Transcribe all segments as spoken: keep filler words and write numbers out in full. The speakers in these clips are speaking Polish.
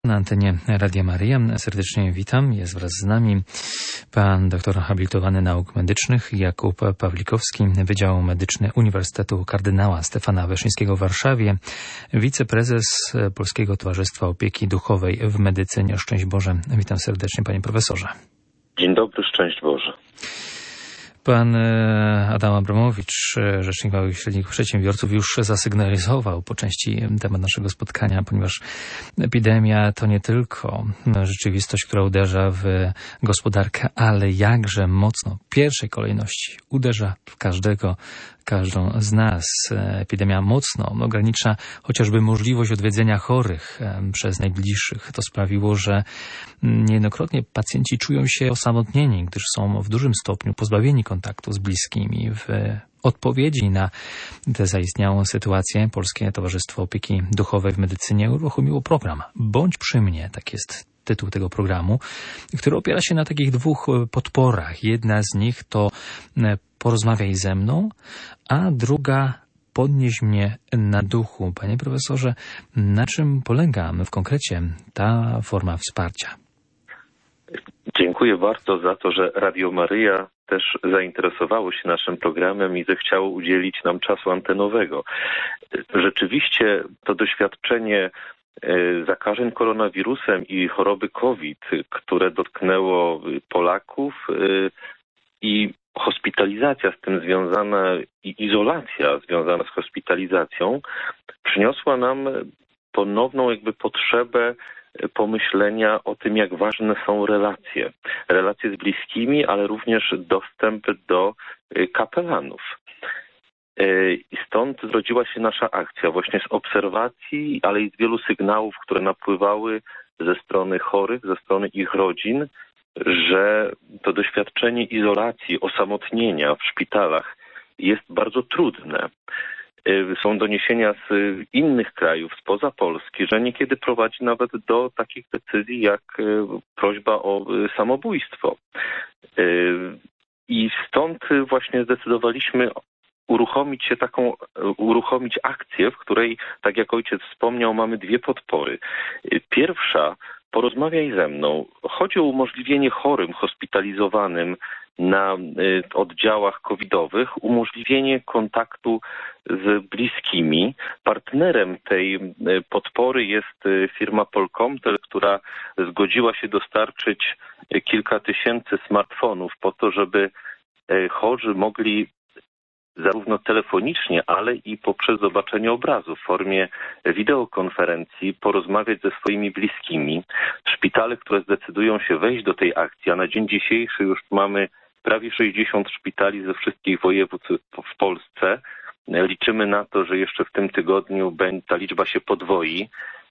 Na antenie Radia Maryja. Serdecznie witam. Jest wraz z nami pan doktor habilitowany nauk medycznych Jakub Pawlikowski, Wydział Medyczny Uniwersytetu Kardynała Stefana Wyszyńskiego w Warszawie, wiceprezes Polskiego Towarzystwa Opieki Duchowej w Medycynie. Szczęść Boże. Witam serdecznie, panie profesorze. Dzień dobry, szczęść Boże. Pan Adam Abramowicz, Rzecznik Małych i Średnich Przedsiębiorców, już zasygnalizował po części temat naszego spotkania, ponieważ epidemia to nie tylko rzeczywistość, która uderza w gospodarkę, ale jakże mocno w pierwszej kolejności uderza w każdego, każdą z nas. Epidemia mocno ogranicza chociażby możliwość odwiedzenia chorych przez najbliższych. To sprawiło, że niejednokrotnie pacjenci czują się osamotnieni, gdyż są w dużym stopniu pozbawieni kontaktu z bliskimi. W odpowiedzi na tę zaistniałą sytuację Polskie Towarzystwo Opieki Duchowej w Medycynie uruchomiło program Bądź przy mnie, tak jest tytuł tego programu, który opiera się na takich dwóch podporach. Jedna z nich to porozmawiaj ze mną, a druga podnieś mnie na duchu. Panie profesorze, na czym polega w konkrecie ta forma wsparcia? Dziękuję bardzo za to, że Radio Maryja też zainteresowało się naszym programem i zechciało udzielić nam czasu antenowego. Rzeczywiście to doświadczenie zakażeń koronawirusem i choroby COVID, które dotknęło Polaków, i hospitalizacja z tym związana i izolacja związana z hospitalizacją przyniosła nam ponowną jakby potrzebę pomyślenia o tym, jak ważne są relacje. Relacje z bliskimi, ale również dostęp do kapelanów. I stąd zrodziła się nasza akcja właśnie z obserwacji, ale i z wielu sygnałów, które napływały ze strony chorych, ze strony ich rodzin, że to doświadczenie izolacji, osamotnienia w szpitalach jest bardzo trudne. Są doniesienia z innych krajów, spoza Polski, że niekiedy prowadzi nawet do takich decyzji jak prośba o samobójstwo. I stąd właśnie zdecydowaliśmy uruchomić się taką, uruchomić akcję, w której, tak jak ojciec wspomniał, mamy dwie podpory. Pierwsza, porozmawiaj ze mną. Chodzi o umożliwienie chorym, hospitalizowanym na oddziałach covidowych, umożliwienie kontaktu z bliskimi. Partnerem tej podpory jest firma Polkomtel, która zgodziła się dostarczyć kilka tysięcy smartfonów po to, żeby chorzy mogli zarówno telefonicznie, ale i poprzez zobaczenie obrazu w formie wideokonferencji porozmawiać ze swoimi bliskimi. Szpitale, które zdecydują się wejść do tej akcji, a na dzień dzisiejszy już mamy prawie sześćdziesiąt szpitali ze wszystkich województw w Polsce. Liczymy na to, że jeszcze w tym tygodniu ta liczba się podwoi.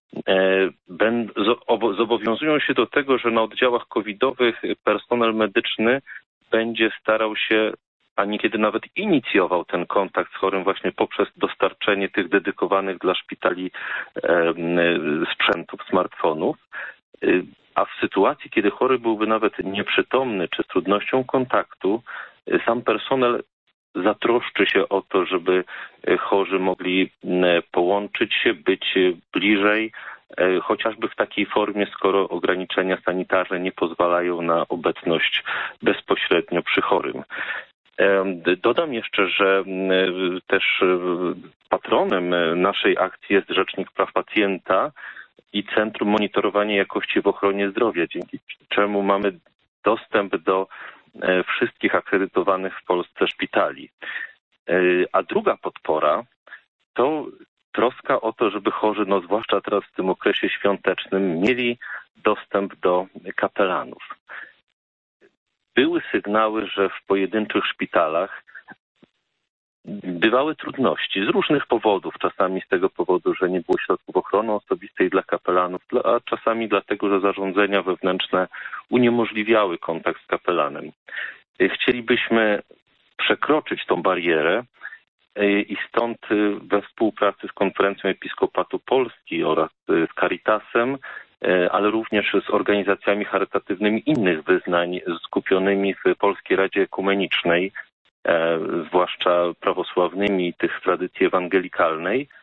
Zobowiązują się do tego, że na oddziałach covidowych personel medyczny będzie starał się, a niekiedy nawet inicjował ten kontakt z chorym właśnie poprzez dostarczenie tych dedykowanych dla szpitali e, sprzętów, smartfonów. A w sytuacji, kiedy chory byłby nawet nieprzytomny czy z trudnością kontaktu, sam personel zatroszczy się o to, żeby chorzy mogli połączyć się, być bliżej, chociażby w takiej formie, skoro ograniczenia sanitarne nie pozwalają na obecność bezpośrednio przy chorym. Dodam jeszcze, że też patronem naszej akcji jest Rzecznik Praw Pacjenta i Centrum Monitorowania Jakości w Ochronie Zdrowia, dzięki czemu mamy dostęp do wszystkich akredytowanych w Polsce szpitali. A druga podpora to troska o to, żeby chorzy, no zwłaszcza teraz w tym okresie świątecznym, mieli dostęp do kapelanów. Były sygnały, że w pojedynczych szpitalach bywały trudności z różnych powodów. Czasami z tego powodu, że nie było środków ochrony osobistej dla kapelanów, a czasami dlatego, że zarządzenia wewnętrzne uniemożliwiały kontakt z kapelanem. Chcielibyśmy przekroczyć tą barierę i stąd we współpracy z Konferencją Episkopatu Polski oraz z Caritasem, ale również z organizacjami charytatywnymi innych wyznań skupionymi w Polskiej Radzie Ekumenicznej, zwłaszcza prawosławnymi, tych z tradycji ewangelikalnej,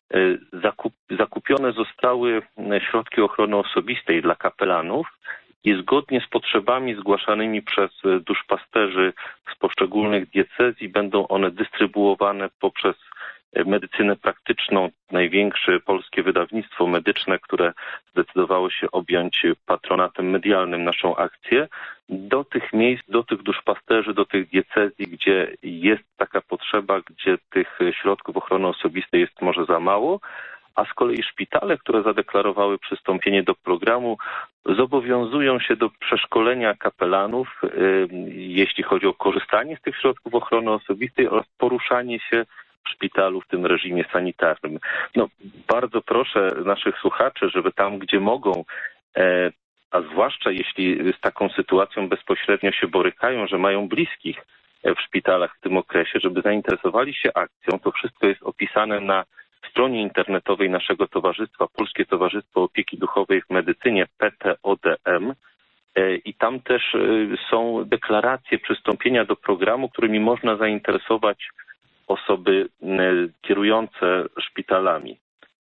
zakup, zakupione zostały środki ochrony osobistej dla kapelanów i zgodnie z potrzebami zgłaszanymi przez duszpasterzy z poszczególnych diecezji będą one dystrybuowane poprzez medycynę praktyczną, największe polskie wydawnictwo medyczne, które zdecydowało się objąć patronatem medialnym naszą akcję, do tych miejsc, do tych duszpasterzy, do tych diecezji, gdzie jest taka potrzeba, gdzie tych środków ochrony osobistej jest może za mało, a z kolei szpitale, które zadeklarowały przystąpienie do programu, zobowiązują się do przeszkolenia kapelanów, jeśli chodzi o korzystanie z tych środków ochrony osobistej oraz poruszanie się w szpitalu w tym reżimie sanitarnym. No, bardzo proszę naszych słuchaczy, żeby tam, gdzie mogą, e, a zwłaszcza jeśli z taką sytuacją bezpośrednio się borykają, że mają bliskich w szpitalach w tym okresie, żeby zainteresowali się akcją. To wszystko jest opisane na stronie internetowej naszego towarzystwa, Polskie Towarzystwo Opieki Duchowej w Medycynie, P T O D M. I tam też są deklaracje przystąpienia do programu, którymi można zainteresować osoby kierujące szpitalami.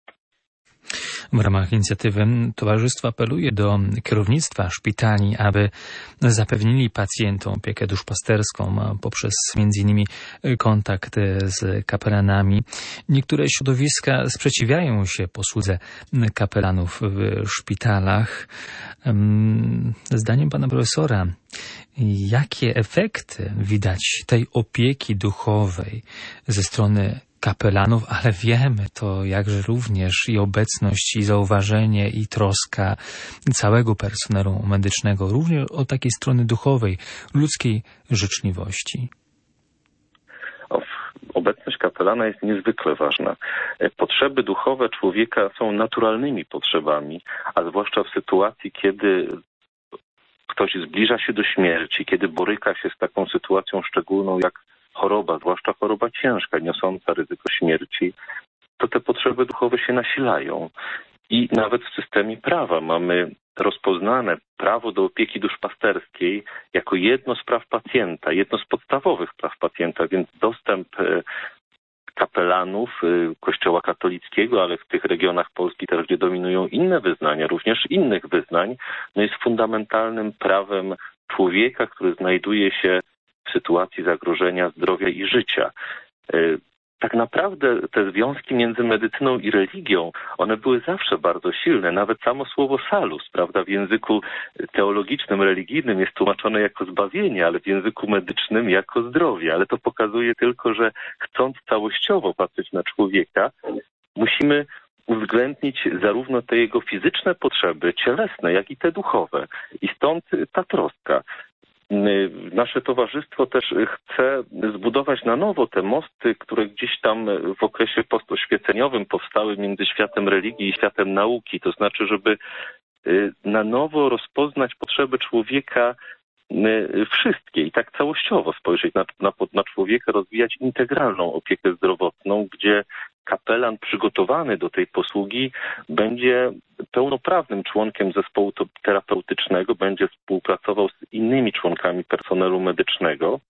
W ramach inicjatywy towarzystwo apeluje do kierownictwa szpitali, aby zapewnili pacjentom opiekę duszpasterską poprzez między innymi kontakt z kapelanami. Niektóre środowiska sprzeciwiają się posłudze kapelanów w szpitalach. Zdaniem pana profesora, jakie efekty widać tej opieki duchowej ze strony kapelanów, ale wiemy to jakże również i obecność, i zauważenie, i troska całego personelu medycznego, również o takiej strony duchowej, ludzkiej życzliwości. Obecność kapelana jest niezwykle ważna. Potrzeby duchowe człowieka są naturalnymi potrzebami, a zwłaszcza w sytuacji, kiedy ktoś zbliża się do śmierci, kiedy boryka się z taką sytuacją szczególną jak choroba, zwłaszcza choroba ciężka, niosąca ryzyko śmierci, to te potrzeby duchowe się nasilają. I nawet w systemie prawa mamy rozpoznane prawo do opieki duszpasterskiej jako jedno z praw pacjenta, jedno z podstawowych praw pacjenta, więc dostęp kapelanów Kościoła katolickiego, ale w tych regionach Polski też, gdzie dominują inne wyznania, również innych wyznań, no jest fundamentalnym prawem człowieka, który znajduje się w sytuacji zagrożenia zdrowia i życia. Tak naprawdę te związki między medycyną i religią, one były zawsze bardzo silne. Nawet samo słowo salus, prawda, w języku teologicznym, religijnym jest tłumaczone jako zbawienie, ale w języku medycznym jako zdrowie. Ale to pokazuje tylko, że chcąc całościowo patrzeć na człowieka, musimy uwzględnić zarówno te jego fizyczne potrzeby, cielesne, jak i te duchowe. I stąd ta troska. Nasze towarzystwo też chce zbudować na nowo te mosty, które gdzieś tam w okresie postoświeceniowym powstały między światem religii i światem nauki. To znaczy, żeby na nowo rozpoznać potrzeby człowieka wszystkie i tak całościowo spojrzeć na, na, na człowieka, rozwijać integralną opiekę zdrowotną, gdzie kapelan przygotowany do tej posługi będzie pełnoprawnym członkiem zespołu terapeutycznego, będzie współpracował z innymi członkami personelu medycznego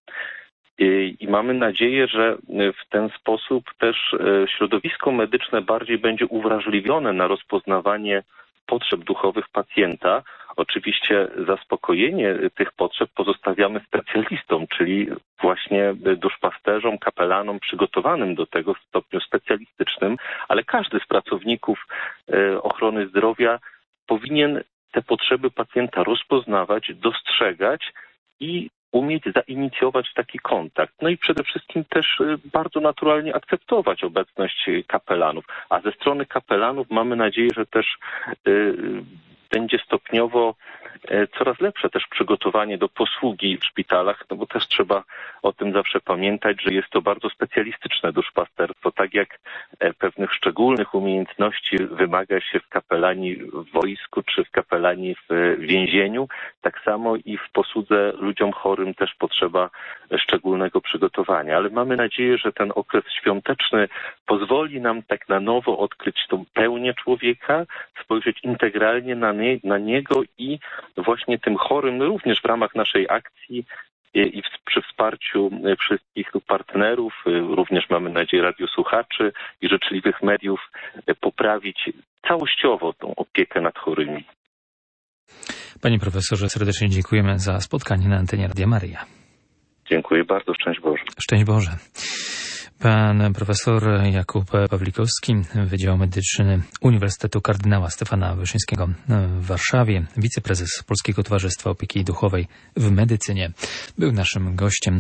i, i mamy nadzieję, że w ten sposób też środowisko medyczne bardziej będzie uwrażliwione na rozpoznawanie potrzeb duchowych pacjenta. Oczywiście zaspokojenie tych potrzeb pozostawiamy specjalistom, czyli właśnie duszpasterzom, kapelanom przygotowanym do tego w stopniu specjalistycznym, ale każdy z pracowników ochrony zdrowia powinien te potrzeby pacjenta rozpoznawać, dostrzegać i umieć zainicjować taki kontakt. No i przede wszystkim też bardzo naturalnie akceptować obecność kapelanów. A ze strony kapelanów mamy nadzieję, że też y, będzie stopniowo coraz lepsze też przygotowanie do posługi w szpitalach, no bo też trzeba o tym zawsze pamiętać, że jest to bardzo specjalistyczne duszpasterstwo. Tak jak pewnych szczególnych umiejętności wymaga się w kapelanii w wojsku czy w kapelanii w więzieniu, tak samo i w posłudze ludziom chorym też potrzeba szczególnego przygotowania. Ale mamy nadzieję, że ten okres świąteczny pozwoli nam tak na nowo odkryć tą pełnię człowieka, spojrzeć integralnie na, nie, na niego i właśnie tym chorym, również w ramach naszej akcji, i przy wsparciu wszystkich partnerów, również mamy nadzieję radiosłuchaczy i życzliwych mediów, poprawić całościowo tą opiekę nad chorymi. Panie profesorze, serdecznie dziękujemy za spotkanie na antenie Radia Maryja. Dziękuję bardzo, szczęść Boże. Szczęść Boże. Pan profesor Jakub Pawlikowski, Wydział Medyczny Uniwersytetu Kardynała Stefana Wyszyńskiego w Warszawie, wiceprezes Polskiego Towarzystwa Opieki Duchowej w Medycynie, był naszym gościem.